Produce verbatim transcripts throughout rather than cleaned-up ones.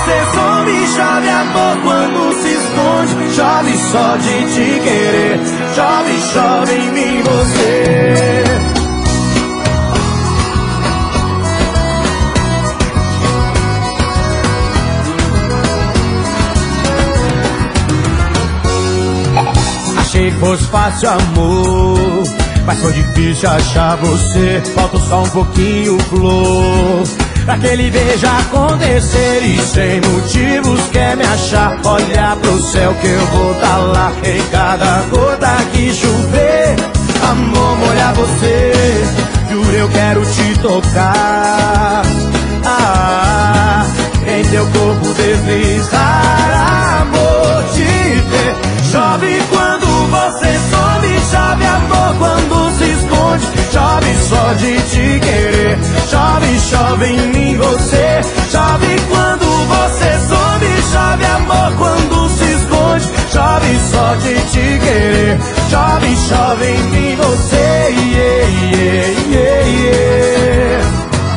você some, chove amor quando se esconde. Chove só de te querer, chove, chove em mim você. Achei que fosse fácil amor, mas foi difícil achar você. Falta só um pouquinho, flor, pra aquele beijo acontecer. E sem motivos quer me achar. Olha pro céu que eu vou tá lá. Em cada gota que chover, amor, molhar você. Juro, eu quero te tocar, ah, em teu corpo deslizar, amor, te ver. Chove quando você some, chove amor quando se esconde. Chove só de te querer, chove, chove em mim você. Chove quando você some, chove amor quando se esconde. Chove só de te querer, chove, chove em mim você. Yeah, yeah, yeah, yeah.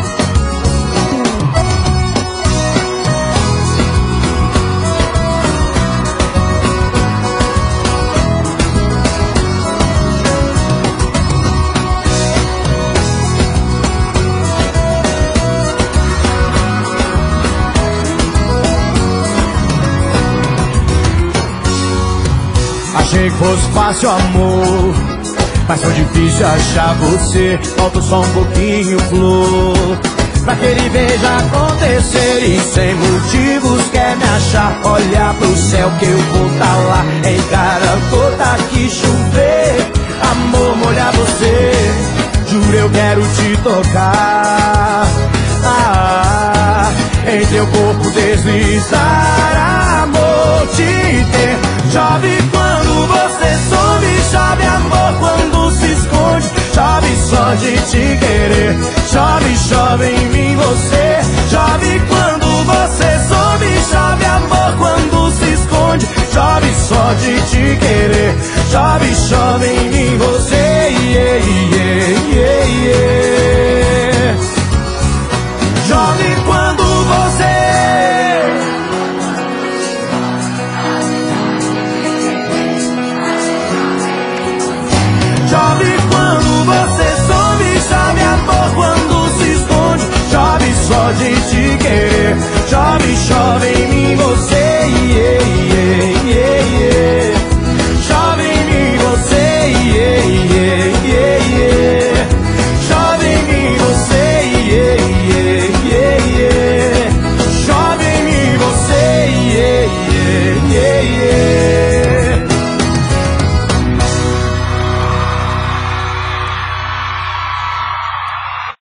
Achei que fosse fácil amor, mas foi difícil achar você. Falta só um pouquinho, flor, pra aquele beijo acontecer. E sem motivos quer me achar. Olha pro céu que eu vou tá lá. Em cada gota que chover, amor, molhar você. Juro, eu quero te tocar, ah, em teu corpo deslizar, amor, te ter. Chove quando você some, chove amor quando se esconde. Chove só de te querer, chove, chove em mim você. Chove quando você some, chove amor quando se esconde. Chove só de te querer, chove, chove em mim você. Yeah, yeah.